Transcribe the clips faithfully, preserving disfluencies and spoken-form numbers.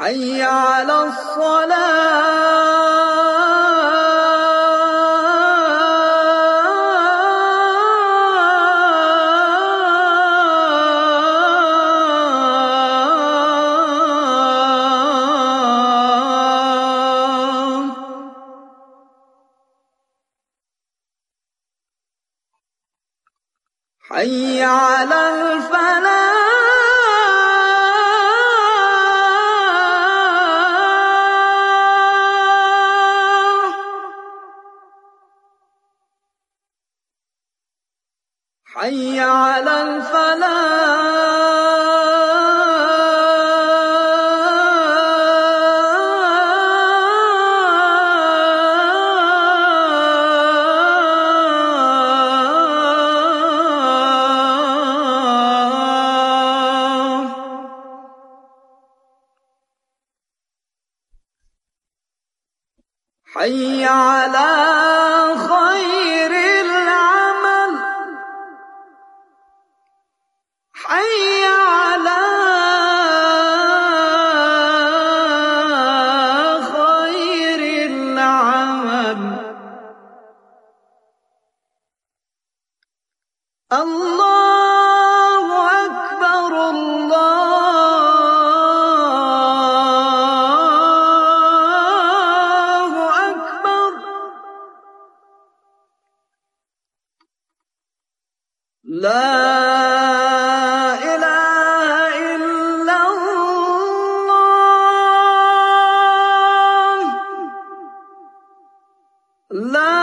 حي على الصلاة حي على الفلاح حي على الفلاح حي على خير العمل حي على خير العمل الله أكبر الله أكبر لا لا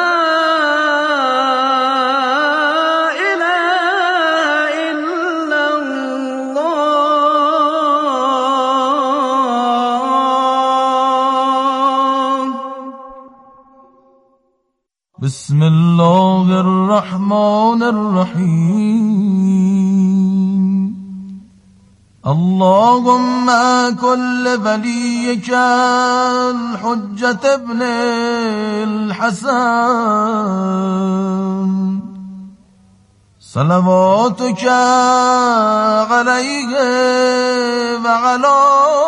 إله إلا الله. بسم الله الرحمن الرحيم. اللهم كل وليك الحجة ابن الحسن صلواتك عليه وعلى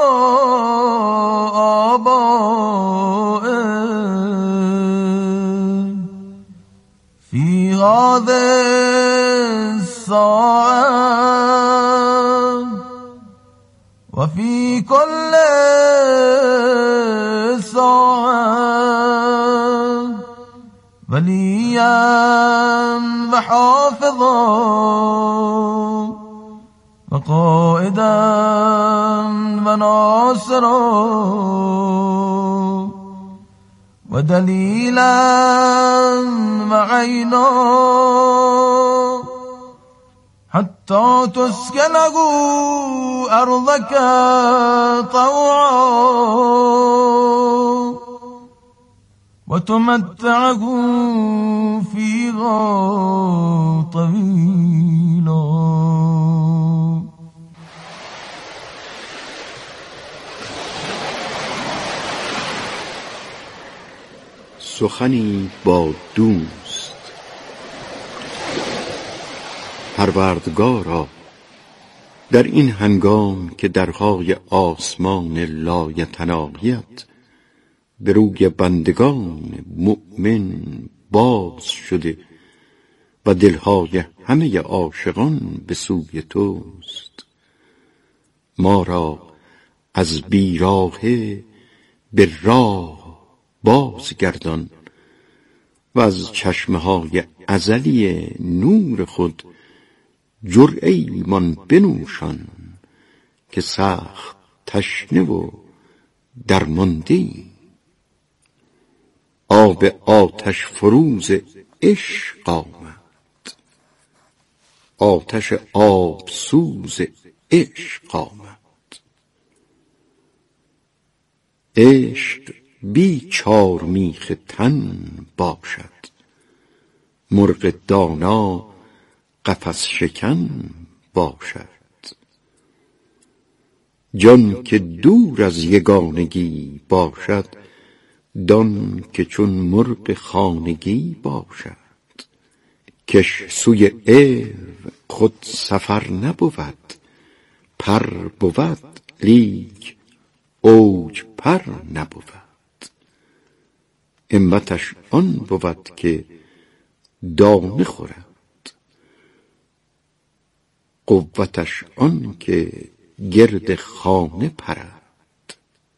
آبائه في هذه الساعة وفي كل ساعة وليا وحافظا وقائدا وناصرا ودليلا وعينا حتى تسكنه أرضك طوعا وتمتعه فيها طويلا. سخنی با دوست. پروردگارا، در این هنگام که درهای آسمان لایتناهیت به روی بندگان مؤمن باز شده و دلهای همه عاشقان به سوی توست، ما را از بیراهه به راه بازگردان و از چشمه‌های ازلی نور خود جرعه ایمان بنوشان که سخت تشنه و درمانده‌ای. آب آتش فروز عشق آمد، آتش آب سوز عشق آمد. عشق بی چار میخ تن باشد، مرغ دانا قفس شکن باشد. جان که دور از یگانگی باشد، دان که چون مرغ خانگی باشد. کش سوی عیو خود سفر نبود، پر بود لیک اوج پر نبود. همتش آن بود که دانه خورد، قوتش آن که گرد خانه پرد.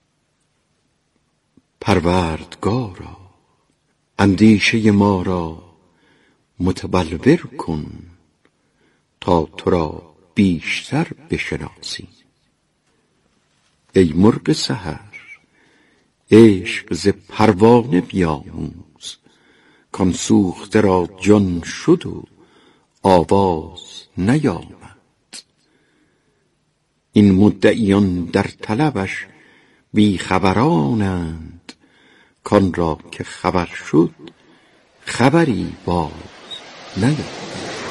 پروردگارا اندیشه ما را متبلور کن، تا تو را بیشتر بشناسیم. ای مرغ سحر عشق ز پروانه بیاموز، کان سوخته را جان شد و آواز نیامد. این مدعیان در طلبش بی خبرانند، کان را که خبر شد خبری باز نیامد.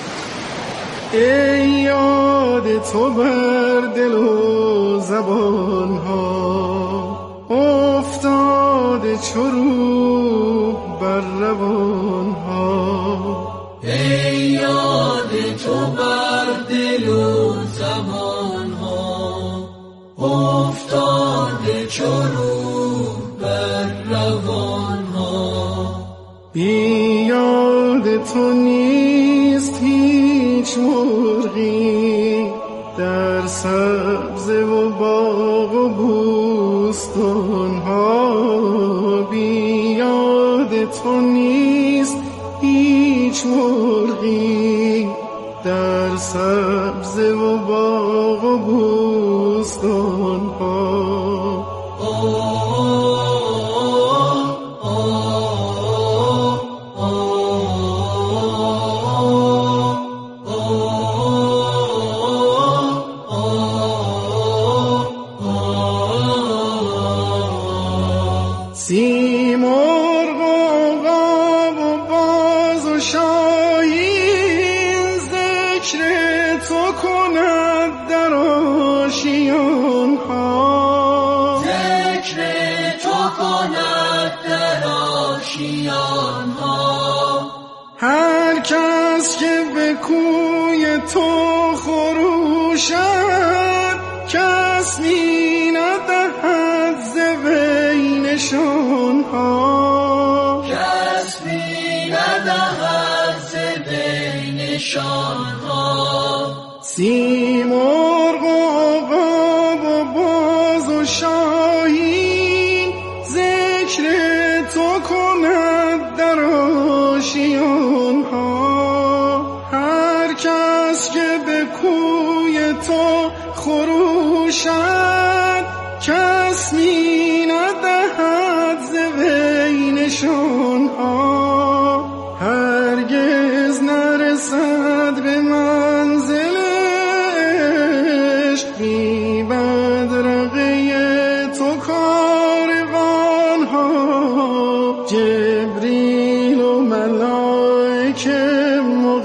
ای یاد تو بر دل و زبان ها، افتاده چو روح بر روان ها. ای یاد تو بر دل و زبان ها، افتاده چو روح بر روان ها. بی یاد تو نیست هیچ مرغی، در سبزه و باغ و بوستان ها. بی یاد تو نیست هیچ مرغی، در سبزه و باغ و بوستان ها. سیمرغ و عقاب و باز و شاهین، ذکر تو کند در آشیان ها. ذکر تو کند در آشیان ها. هر کس که به کوی تو خروشد، کس می ندهد ز بینشان ها. کس می ندهد ز بینشان ها. سیمرغ و عقاب و باز و شاهین، ذکر تو کند در آشیان ها. هر کس که به کوی تو خروشد، کس می ندهد ز بینشان ها. هرگز نرسد به منزلش، بی بدرقه تو کاروان ها. جبریل و ملائکه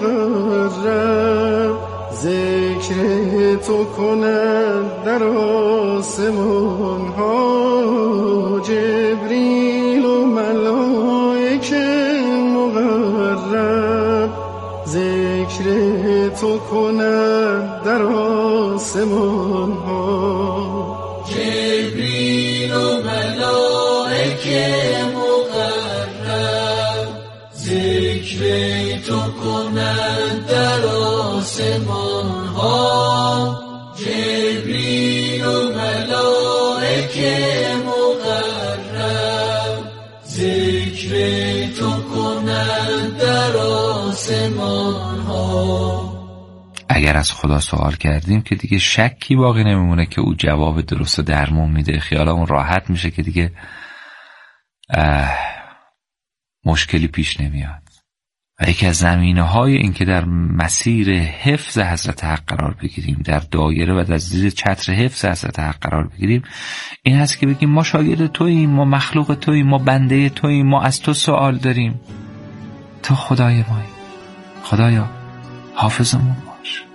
مقرب، ذکر تو کند در آسمان ها. جبریل و ملائکه مقرب، ذکر تو کند در آسمان ها. جبریل و ملائکه مقرب، ذکر تو کند در آسمان ها. جبریل و ملائکه مقرب، ذکر تو کند در آسمان ها. اگر از خدا سوال کردیم که دیگه شکی باقی نمیمونه که او جواب درست و درمون میده. خیالمون راحت میشه که دیگه مشکلی پیش نمیاد. و یکی از زمینه‌های این که در مسیر حفظ حضرت حق قرار بگیریم، در دایره و در زیر چتر حفظ حضرت حق قرار بگیریم، این هست که بگیم ما شاگرد توییم، ما مخلوق توییم، ما بنده توییم، ما از تو سوال داریم، تو خدای مایی. خدایا حافظمون باش.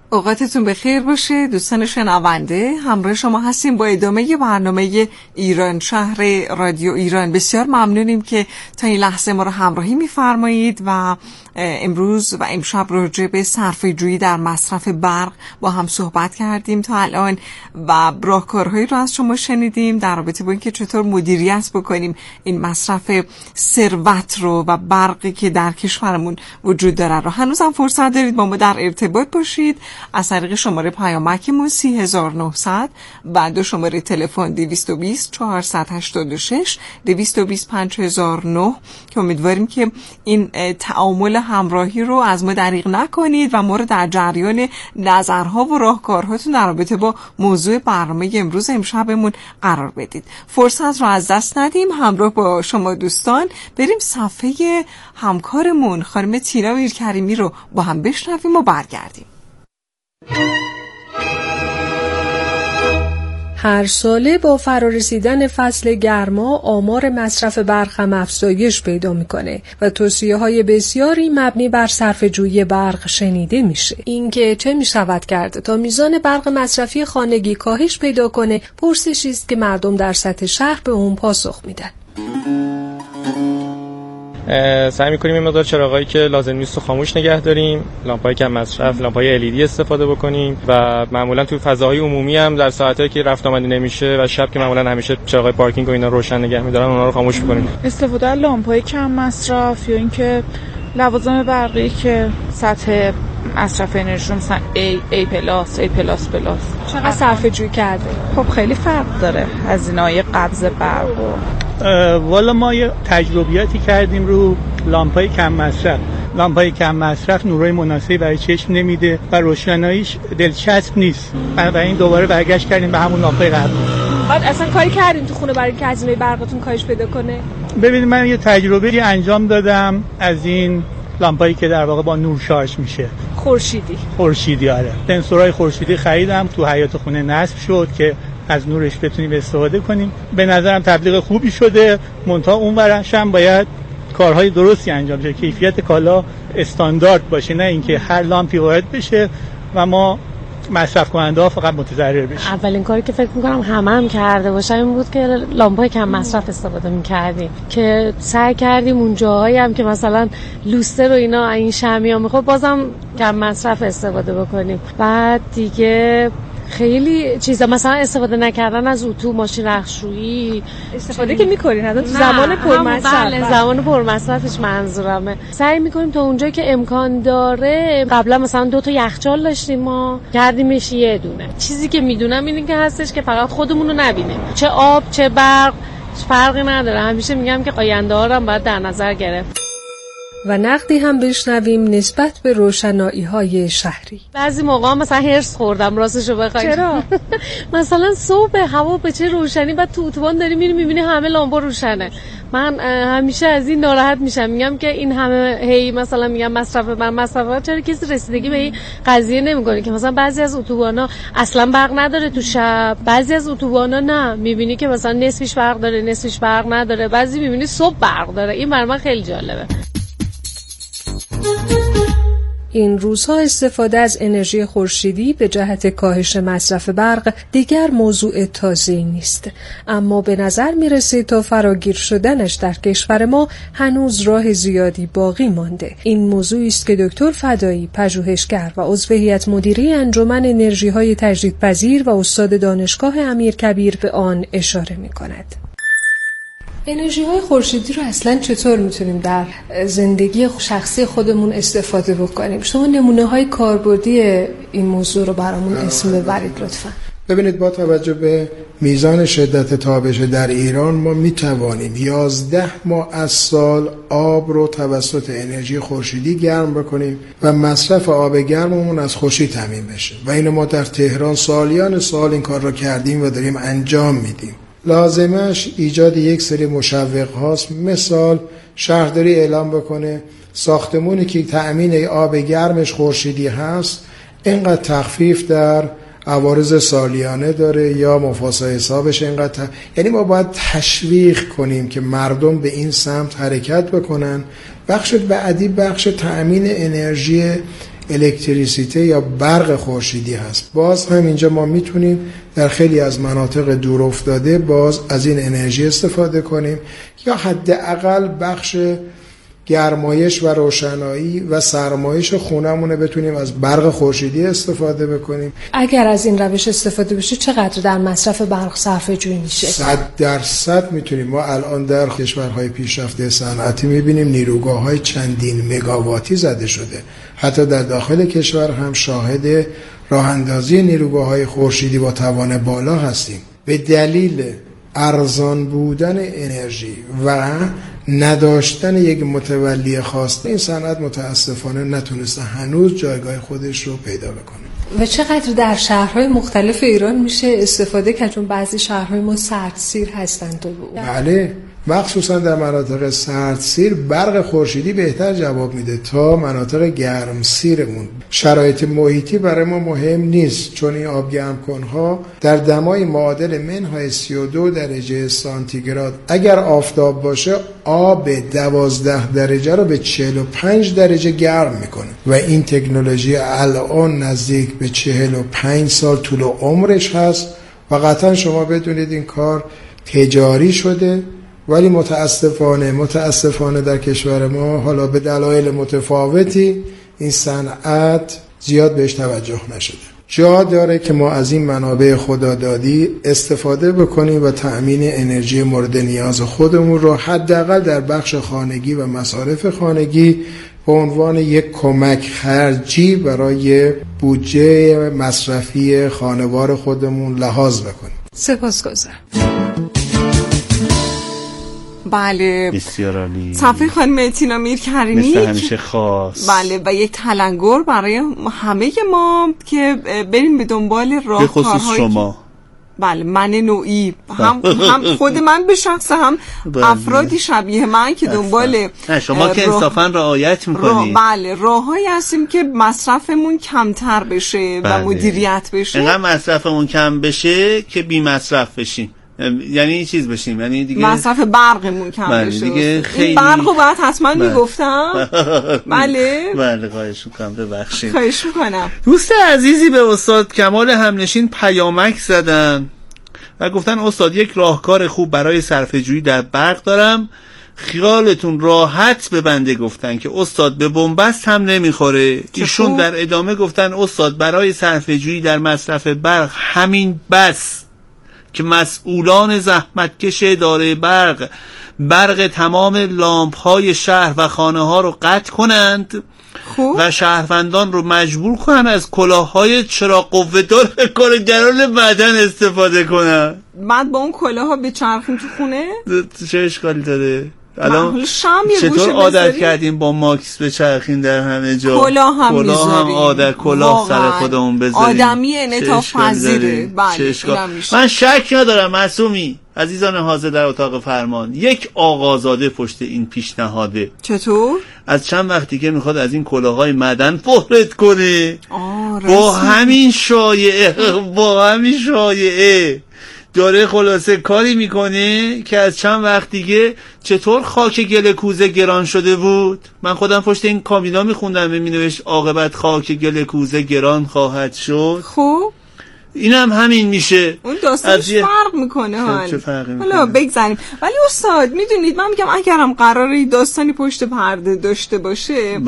اوقاتتون بخیر باشه دوستان شنونده. همراه شما هستیم با ادامه برنامه ایران شهر رادیو ایران. بسیار ممنونیم که تا این لحظه ما رو همراهی می‌فرمایید و امروز و امشب راجع به صرفه‌جویی در مصرف برق با هم صحبت کردیم تا الان و راهکارهایی رو از شما شنیدیم در رابطه با اینکه چطور مدیریت بکنیم این مصرف ثروت رو و برقی که در کشورمون وجود داره رو. هنوزم فرصت دارید با ما در ارتباط باشید از طریق شماره پیامکمون سی هزار و نهصد و دو شماره تلفن دویست و بیست چهارصد و هشتاد و شش دویست و بیست پنج هزار و نه که امیدواریم که این تعامل همراهی رو از ما دریغ نکنید و ما رو در جریان نظرها و راهکارهاتون در رابطه با موضوع برنامه امروز امشبمون قرار بدید. فرصت رو از دست ندیم. همراه با شما دوستان بریم صفحه همکارمون خانم تینا میرکریمی رو با هم بشنویم و برگردیم. هر ساله با فرارسیدن فصل گرما آمار مصرف برق هم افزایش پیدا میکنه و توصیه‌های بسیاری مبنی بر صرفه‌جویی برق شنیده میشه. اینکه چه میشود کرد تا میزان برق مصرفی خانگی کاهش پیدا کنه پرسشی است که مردم در سطح شهر به اون پاسخ میدن. سعی می‌کنیم این مقدار چراغایی که لازم نیست رو خاموش نگه داریم، لامپ‌های کم مصرف، لامپ‌های ال ای دی استفاده بکنیم و معمولاً تو فضاهای عمومی هم در ساعتایی که رفت آمدی نمیشه و شب که معمولاً همیشه چراغای پارکینگ و اینا روشن نگه می‌دارن اونها رو خاموش می‌کنیم. استفاده از لامپ‌های کم مصرف یا اینکه لوازم برقی که سطح مصرف انرژی مثلا A A پلاس A پلاس پلاس چقدر صرفه‌جویی کرده؟ خب خیلی فرق داره هزینه‌های قبض برق. والا ما یه تجربیاتی کردیم رو لامپای کم مصرف. لامپای کم مصرف نورای مناسبی برای چشم نمیده و روشناییش دلچسب نیست. بنابراین دوباره برگشت کردیم به همون لامپای قبل. بعد اصلا کاری کردیم تو خونه برای اینکه هزینه برقتون کاهش پیدا کنه؟ ببینید من یه تجربه انجام دادم از این لامپایی که در واقع با نور شارژ میشه. خورشیدی. خورشیدی آره. سنسورهای خورشیدی خریدم تو حیاط خونه نصب شد که از نورش بتونیم استفاده کنیم. به نظرم تبلیغ خوبی شده. منتها اون ورش هم باید کارهای درستی انجام شه. کیفیت کالا استاندارد باشه، نه اینکه هر لامپی وارد بشه و ما مصرف کننده ها فقط متضرر بشیم. اولین کاری که فکر می‌کنم همه هم کرده باشن این بود که لامپای کم مصرف استفاده می‌کردیم که سعی کردیم اون جاهایی هم که مثلا لوستر و اینا این شمعیا میخواد بازم کم مصرف استفاده بکنیم. بعد دیگه خیلی چیزا مثلا استفاده نکردن از اتو، ماشین رختشویی استفاده که می‌کنین حتی تو زمان پرمصرف. بله زمان پرمصرفش منظورمه. سعی می‌کنیم تا اونجایی که امکان داره. قبلا مثلا دو تا یخچال داشتیم ما کردیمش یه دونه. چیزی که میدونم اینه که هستش که فقط خودمون رو نبینیم، چه آب چه برق فرقی نداره. همیشه میگم که آینده‌ها رو هم باید در نظر گرفت. و نقدی هم بشنویم نسبت به روشنایی‌های شهری. بعضی موقع مثلا هرس خوردم راستشو بخواید. چرا؟ مثلا صبح هوا به چه روشنی بعد تو اتوبان داری میری میبینی همه لامپا روشنه. من همیشه از این ناراحت میشم، میگم که این همه هی مثلا میگم مصرف من مصرف چرا کسی رسیدگی به این قضیه نمیکنه که مثلا بعضی از اتوبانا اصلا برق نداره تو شب، بعضی از اتوبانا نه میبینی که مثلا نصفش برق داره نصفش برق نداره، بعضی میبینی صبح برق داره. این برای من خیلی جالبه. این روزها استفاده از انرژی خورشیدی به جهت کاهش مصرف برق دیگر موضوع تازه‌ای نیست، اما به نظر میرسه تا فراگیر شدنش در کشور ما هنوز راه زیادی باقی مانده. این موضوعی است که دکتر فدایی، پژوهشگر و عضو هیئت مدیره انجمن انرژی‌های تجدیدپذیر و استاد دانشگاه امیرکبیر به آن اشاره می‌کند. انرژی های خورشیدی رو اصلا چطور میتونیم در زندگی شخصی خودمون استفاده بکنیم؟ شما نمونه های کاربردی این موضوع رو برامون اسم ببرید لطفا. ببینید با توجه به میزان شدت تابش در ایران ما میتوانیم یازده ماه از سال آب رو توسط انرژی خورشیدی گرم بکنیم و مصرف آب گرممون از خورشید تامین بشه و اینو ما در تهران سالیان سال این کار رو کردیم و داریم انجام میدیم. لازمش ایجاد یک سری مشوق هاست. مثال شهرداری اعلام بکنه ساختمونی که تأمین آب گرمش خورشیدی هست اینقدر تخفیف در عوارض سالیانه داره یا مفاسا حسابش اینقدر ت... یعنی ما باید تشویق کنیم که مردم به این سمت حرکت بکنن. بخش بعدی بخش تأمین انرژی الکتریسیته یا برق خورشیدی هست. باز هم اینجا ما میتونیم در خیلی از مناطق دور افتاده باز از این انرژی استفاده کنیم یا حداقل بخش گرمایش و روشنایی و سرمایش خونمونه بتونیم از برق خورشیدی استفاده بکنیم. اگر از این روش استفاده بشه چقدر در مصرف برق صرفه جویی میشه؟ صد درصد میتونیم. ما الان در کشورهای پیشرفته صنعتی میبینیم نیروگاه‌های چندین مگاواتی زده شده. حتی در داخل کشور هم شاهد راه اندازی نیروگاه‌های خورشیدی با توان بالا هستیم. به دلیل ارزان بودن انرژی و نداشتن یک متولی خاص این صنعت متاسفانه نتونسته هنوز جایگاه خودش رو پیدا بکنه. و چقدر در شهرهای مختلف ایران میشه استفاده کرد؟ چون بعضی شهرهای ما سردسیر هستند. بله، مخصوصا در مناطق سردسیر برق خورشیدی بهتر جواب میده تا مناطق گرمسیرمون. شرایط محیطی برای ما مهم نیست، چون این آبگرمکنها در دمای معادل منهای سی و دو درجه سانتیگراد اگر آفتاب باشه آب دوازده درجه رو به چهل و پنج درجه گرم میکنه و این تکنولوژی الان نزدیک به چهل و پنج سال طول عمرش هست و قطعا شما بدونید این کار تجاری شده، ولی متاسفانه متاسفانه در کشور ما حالا به دلایل متفاوتی این صنعت زیاد بهش توجه نشده. جا داره که ما از این منابع خدادادی استفاده بکنیم و تأمین انرژی مورد نیاز خودمون رو حداقل در بخش خانگی و مصارف خانگی به عنوان یک کمک خرجی برای بودجه مصرفی خانوار خودمون لحاظ بکنیم. سپاسگزارم. بله، بسیار عالی. صفحه خانم اعتینا میرکریمی مثل همیشه خاص. بله، و یک تلنگر برای همه ما که بریم به دنبال راهکارهای، به خصوص شما. بله، من نوعی، هم هم خود من به شخص، هم افرادی شبیه من که دنبال شما که انصافا رعایت میکنید. بله، راههایی هستیم که مصرفمون کمتر بشه بله. و مدیریت بشه. اینقدر مصرفمون کم بشه که بی مصرف بشیم، یعنی این چیز بشیم، یعنی دیگه مصرف برقمون کم بشه. دیگه خیلی این برقو باید حتما میگفتم. بله بله، خواهش میکنم، ببخشید. خواهش میکنم. دوست عزیزی به استاد کمال همنشین پیامک زدن و گفتن استاد یک راهکار خوب برای صرفه‌جویی در برق دارم، خیالتون راحت به بنده گفتن که استاد به بنبست هم نمیخوره. ایشون در ادامه گفتن استاد برای صرفه‌جویی در مصرف برق همین بس که مسئولان زحمتکش اداره برق برق تمام لامپ های شهر و خانه ها رو قطع کنند خوب. و شهروندان رو مجبور کنن از کلاه‌های چراغ قوه‌دار کارگران بدن استفاده کنن. بعد با اون کلاها به چرخیم تو خونه چه اشکالی داره؟ الان چطور عادت کردیم با ماکس به چرخیم در همه جا؟ کلاه هم کلاه هم عادت کلاه سر خودمون بذاریم. آدمی انعطاف پذیره. بله، من شک ندارم معصومی عزیزان حاضر در اتاق فرمان، یک آقازاده پشت این پیشنهاده. چطور؟ از چند وقتی که میخواد از این کلاههای معدن وارد کنه، با همین شایعه با همین شایعه داره خلاصه کاری میکنه که از چند وقت دیگه چطور خاک گل کوزه گران شده بود. من خودم پشت این کابینا میخوندم و مینوشت عاقبت خاک گل کوزه گران خواهد شد. خب اینم هم همین میشه. اون داستانش یه... فرق میکنه حال. چه فرقی میکنه؟ حالا بگذاریم. ولی استاد میدونید من میگم اگرم قراره داستانی پشت پرده داشته باشه،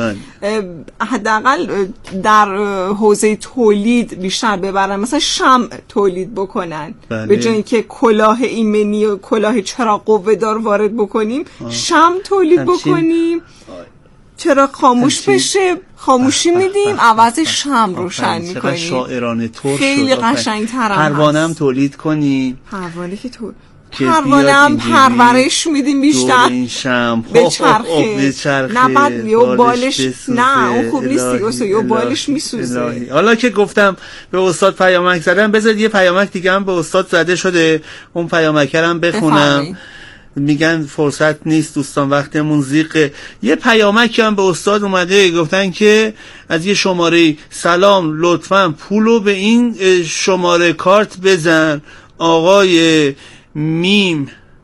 حداقل در حوزه تولید بیشتر ببرن، مثلا شمع تولید بکنن. بله. به جای اینکه کلاه ایمنی و کلاه چراغ قوه‌دار وارد بکنیم، آه. شمع تولید همچین... بکنیم. چرا خاموش بشه خاموشی میدیم، عوض شمع روشن میکنیم. چقدر شاعرانه طور شد. خیلی قشنگ‌تر هم پروانه هم تولید کنیم. پروانه که تو پروانه هم پرورش میدیم بیشتر این شمع به چرخه. نه بعد یو بالش نه اون خوب نیستی، یو بالش میسوزه. حالا که گفتم به استاد پیامک زدم، بذارید یه پیامک دیگه هم به استاد زده شده، اون پیامک هم بخونم. بفرمی. میگن فرصت نیست دوستان، وقتمون زیقه. یه پیامکی هم به استاد اومده، گفتن که از یه شماره سلام لطفاً پولو به این شماره کارت بزن. آقای میم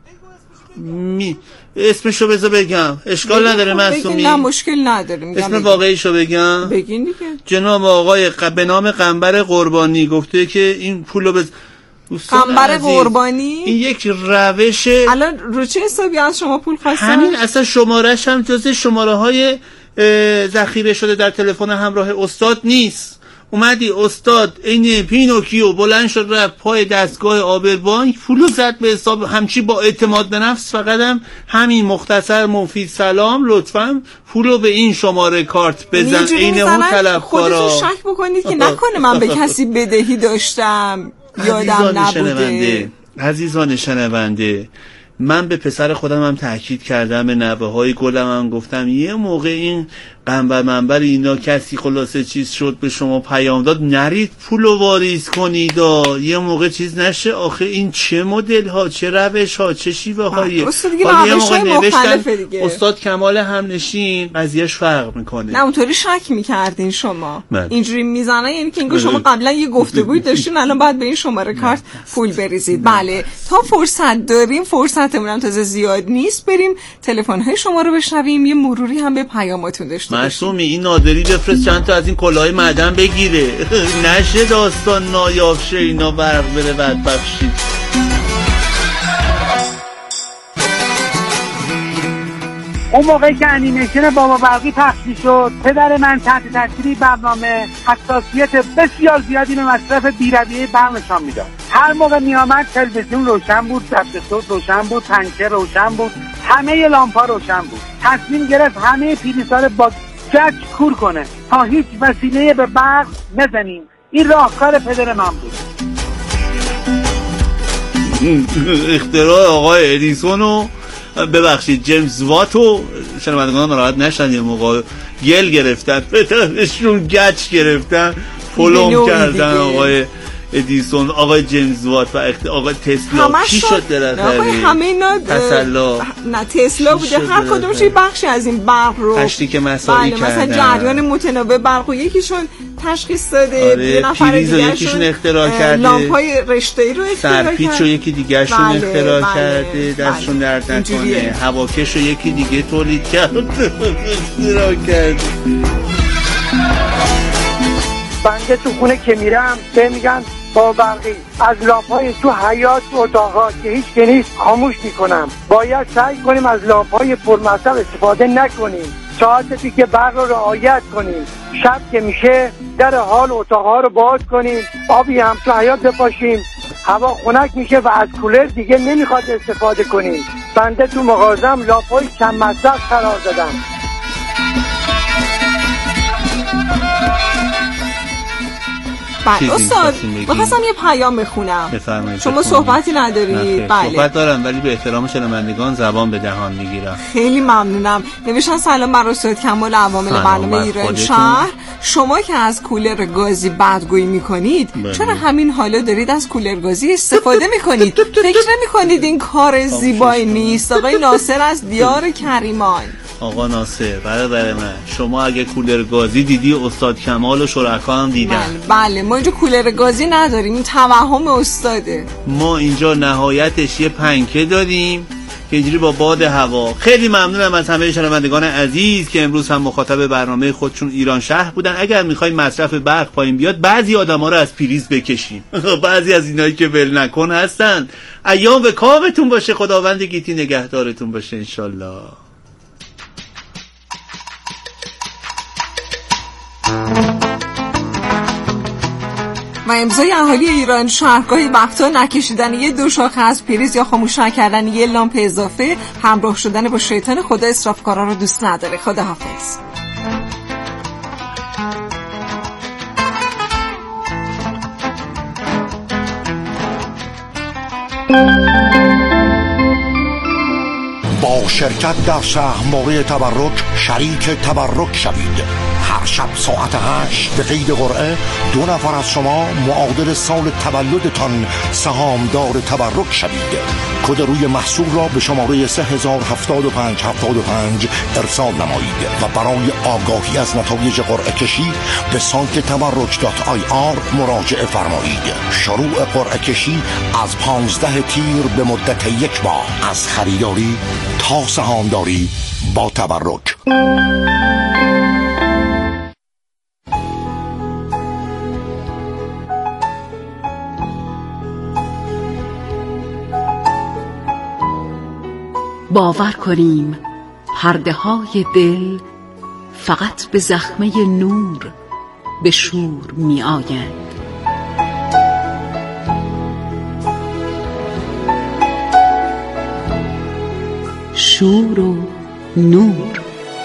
می اسمشو بذار بگم، اشکال نداره معصومی؟ نه مشکل نداره. اسم واقعیشو بگم؟ بگین دیگه. جناب آقای ق... به نام قنبر قربانی گفته که این پولو به قنبر قربانی این یک روش. الان رو چه حسابی از شما پول خواستن؟ همین اصلا شمارش هم جز شماره های ذخیره شده در تلفن همراه استاد نیست. اومدی استاد این پینوکیو بلند شد رفت پای دستگاه آبربانک پولو زد به حساب، همچی با اعتماد به نفس. فقط هم همین مختصر مفید سلام لطفاً پولو به این شماره کارت بزن. این اون طلبکارا خودتون شک بکنید که نکنه من به کسی بدهی داشتم یادم نبوده. عزیزان شنونده، من به پسر خودم هم تاکید کردم، به نوه های گلم هم گفتم یه موقع این قنبر منبر اینا کسی خلاصه چیز شد به شما پیام داد نرید پولو واریز کنید، یه موقع چیز نشه. آخه این چه مدل ها، چه روش ها، چه شیوه هایی. حالا یه موقع نوشتن استاد کمال همنشین قضیهش فرق میکنه. نه اونطوری شک میکردین شما من. اینجوری میزنن یعنی که اینگاه شما قبلا یه گفتگوی داشتین الان باید به این شماره کارت پول بریزید. بله تا فرصت داریم، فرصتمون هم تازه زیاد نیست، بریم تلفن های شما رو بشنویم، یه مروری هم به پیاماتون داشته معصومی. این نادری بفرست چند تا از این کلاهای معدن بگیره نشه داستان نایاب شه اینا برق بره بدبخشی. اون موقعی که انیمیشن بابا برقی پخش شد پدر من تحت تاثیر برنامه حساسیت بسیار زیادی به مصرف بی‌رویه برق نشان میداد. هر موقع میامد تلویزیون روشن بود، ضبط صوت روشن بود، پنکه روشن بود، همه لامپا روشن بود. تصمیم گرفت همه پریزها رو با گچ کور کنه تا هیچ وسیله به برق نزنیم. این راهکار پدر من بود. اختراع آقای ادیسون ببخشید جیمز واتو شنوندگان ناراحت نشن، یه موقع گل گرفتن پدرشون گچ گرفتن پلم کردن آقای ادیسون، آقای جیمز وات و آقای تسلا. کی شد درسته همه اینا تسلا نه تسلا بوده، هر کدومش یه بخشی از این برق رو تشریک مسائل بله کردن. مثلا جریان متناوب برق و یکیشون تشخیص داده، آره، یه نفر دیگه یکیشون اختراع کرده، لامپای رشته‌ای رو اختراع کرده، سرپیچ رو یکی دیگه شون بله، اختراع بله، کرده دستشون بله. درد نکنه، هواکش رو یکی دیگه تولید کرده اختراع کرده. بنده تو خونه که میرم به میگن با برقی از لامپای تو حیاط و اتاقات که هیچ که نیست خاموش میکنم. باید سعی کنیم از لامپای پرمصرف استفاده نکنیم، ساعتی که برق رو رعایت کنیم، شب که میشه در حال اتاقها رو باز کنیم، آبی هم تو حیاط بپاشیم، هوا خنک میشه و از کولر دیگه نمیخواد استفاده کنیم. بنده تو مغازم لامپای کم مصرف قرار دادم. بله استاد می‌خواستم یه پیام بخونم. بفرمایید. شما صحبتی ندارید؟ بله صحبت دارم ولی به احترام شنوندگان زبان به دهان میگیرم. خیلی ممنونم. نوشتن سلام بر استاد کمال عوامل برنامه ایران شهر. شما که از کولر گازی بدگویی میکنید بله. چرا همین حالا دارید از کولر گازی استفاده میکنید؟ فکر نمیکنید این کار زیبایی نیست؟ آقای ناصر از دیار کریمان. آقا ناصر برادر من، شما اگه کولر گازی دیدی استاد کمال و شرکا هم دیدن. بله, بله ما اینجا کولر گازی نداریم، این توهم استاده. ما اینجا نهایتش یه پنکه داریم که اینجوری با باد هوا. خیلی ممنونم از همه شنوندگان عزیز که امروز هم مخاطب برنامه خودشون ایران شهر بودن. اگر میخواین مصرف برق پایین بیاد بعضی آدما رو از پریز بکشین بعضی از اینایی که ول نکن هستن. ایام به کامتون باشه، خداوند گیتی نگهدارتون باشه انشالله. و امضای اهالی ایران شهرگاهی وقتا نکشیدن یه دو شاخه از پریز یا خاموش نکردن یه لامپ اضافه، همراه شدن با شیطان خدا اسرافکارا رو دوست نداره. خداحافظ. با شرکت در سهمواره تبرک شریک تبرک شوید. هر شب ساعت هشت به قید قرعه دو نفر از شما معادل سال تولدتان سهامدار تبرک شوید. کد روی محصول را به شماره سه هزار هفتاد و پنج هفتاد و پنج ارسال نمایید و برای آگاهی از نتایج قرعه کشی به سایت تبرک دات آی آر مراجعه فرمایید. شروع قرعه کشی از پانزده تیر به مدت یک ماه، از خریداری تا سهامداری با تبرک. باور کنیم پرده های دل فقط به زخمه نور به شور می آیند. شور و نور.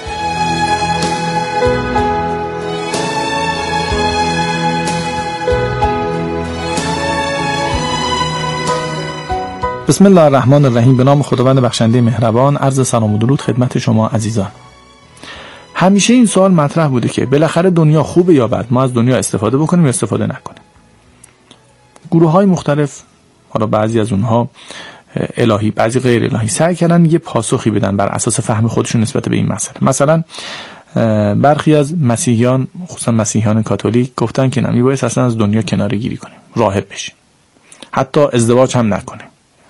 بسم الله الرحمن الرحیم. به نام خداوند بخشنده مهربان. عرض سلام و درود خدمت شما عزیزان. همیشه این سوال مطرح بوده که بالاخره دنیا خوبه یا بد، ما از دنیا استفاده بکنیم یا استفاده نکنیم. گروه های مختلف، حالا بعضی از اونها الهی بعضی غیر الهی، سعی کردن یه پاسخی بدن بر اساس فهم خودشون نسبت به این مسئله. مثلا برخی از مسیحیان، خصوصا مسیحیان کاتولیک، گفتن که نه، میباید اصلا از دنیا کناره گیری کنیم، راهب بشیم، حتی ازدواج هم نکنیم.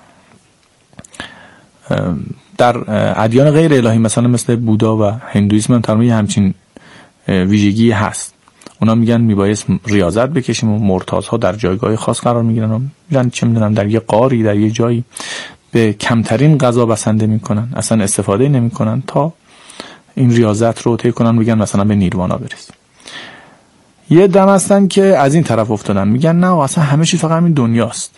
در ادیان غیر الهی مثلا مثل بودا و هندویسم هم تقریبا همچین ویژگی هست. اونا میگن میبایست ریاضت بکشیم و مرتازها در جایگاه خاص قرار میگیرن و میگن چه میدونم در یه غاری در یه جایی به کمترین غذا بسنده میکنن، اصلا استفاده نمیکنن تا این ریاضت رو طی کنن، میگن مثلا به نیروانا برسیم. یه دم هستن که از این طرف افتادن، میگن نه اصلا همه چی فقط همین دنیاست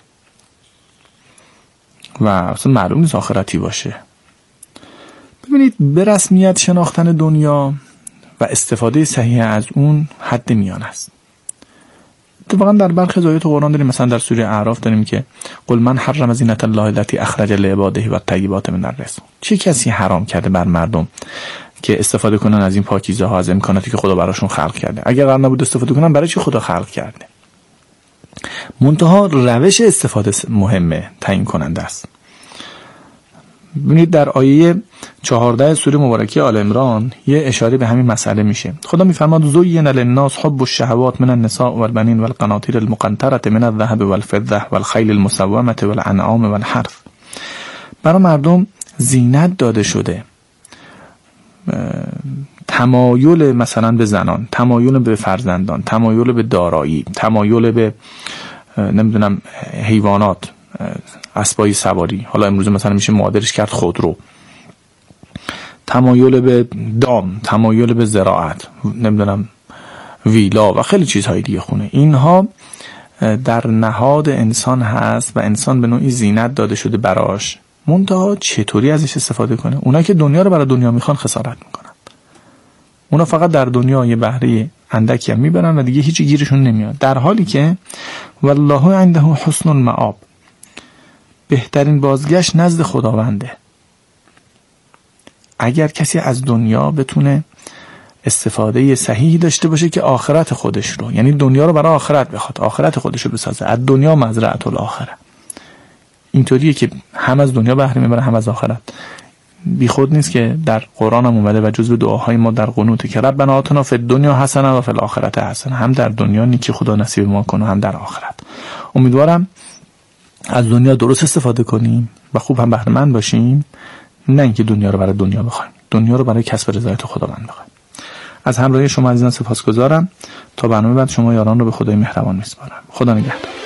و اصلا معلوم نیست آخرتی باشه. ببینید، به رسمیت شناختن دنیا و استفاده صحیح از اون حد میان است. اتفاقا در برخی از آیات قرآن داریم، مثلا در سوره اعراف داریم که قل من حرم زینت الله التي اخرج لعباده و الطیبات من الرزق. چه کسی حرام کرده بر مردم که استفاده کنن از این پاکیزه ها، از امکاناتی که خدا براشون خلق کرده؟ اگر قرار نبود استفاده کنن، برای چی خدا خلق کرده؟ منتها روش استفاده مهمه، تعیین کننده است. ببینید در آیه چهارده سوره مبارکه آل عمران یه اشاره به همین مسئله میشه. خدا میفرماد زین للناس حب الشهوات من النساء والبنین والقناطیر المقنطره من الذهب والفضه والخیل المسومه والانعام والحرث. برای مردم زینت داده شده، تمایل مثلا به زنان، تمایل به فرزندان، تمایل به دارایی، تمایل به نمیدونم حیوانات، اسبای سواری، حالا امروز مثلا میشه معادلش کرد خودرو، تمایل به دام، تمایل به زراعت، نمیدونم ویلا و خیلی چیزهای دیگه خونه. اینها در نهاد انسان هست و انسان به نوعی زینت داده شده براش. منتها چطوری ازش استفاده کنه؟ اونا که دنیا رو برای دنیا میخوان خسارت میکنن. اونا فقط در دنیا یه بهره اندکی هم میبرن و دیگه هیچی گیرشون نمیاد، در حالی که والله عنده حسن المآب، بهترین بازگشت نزد خداونده. اگر کسی از دنیا بتونه استفاده صحیحی داشته باشه که آخرت خودش رو، یعنی دنیا رو برای آخرت بخواد، آخرت خودش رو بسازه، از دنیا مزرعة الاخره، اینطوریه که هم از دنیا بهره میبره هم از آخرت. بی خود نیست که در قرآن هم اومده و جزو دعاهای ما در قنوته که ربنا آتنا فی الدنیا حسنه و فی الاخرة حسنه، هم در دنیا نیکی خدا نصیب ما کنه هم در آخرت. امیدوارم از دنیا درست استفاده کنیم و خوب هم بهره مند باشیم، نه اینکه دنیا رو برای دنیا بخوایم، دنیا رو برای کسب رضایت خداوند بخوایم. از همراهی شما عزیزان سپاسگزارم. تا برنامه بعد شما یاران رو به خدای مهربان میسپارم. خدا نگهدار.